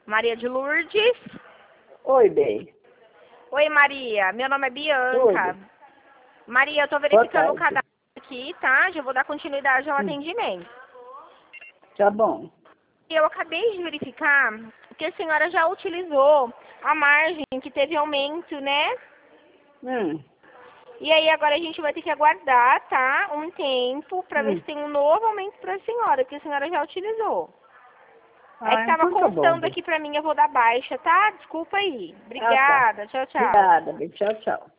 Maria de Lourdes. Oi, bem. Oi, Maria. Meu nome é Bianca. Tudo. Maria, eu tô verificando o cadastro aqui, tá? Já vou dar continuidade ao atendimento. Tá bom. Eu acabei de verificar que a senhora já utilizou a margem que teve aumento, né? E aí agora a gente vai ter que aguardar, tá? Um tempo pra ver se tem um novo aumento pra senhora, que a senhora já utilizou. É que tava Então tá bom, constando bem. aqui pra mim, eu vou dar baixa, tá? Desculpa aí. Obrigada. Tchau, tchau. Obrigada, bem. Tchau, tchau.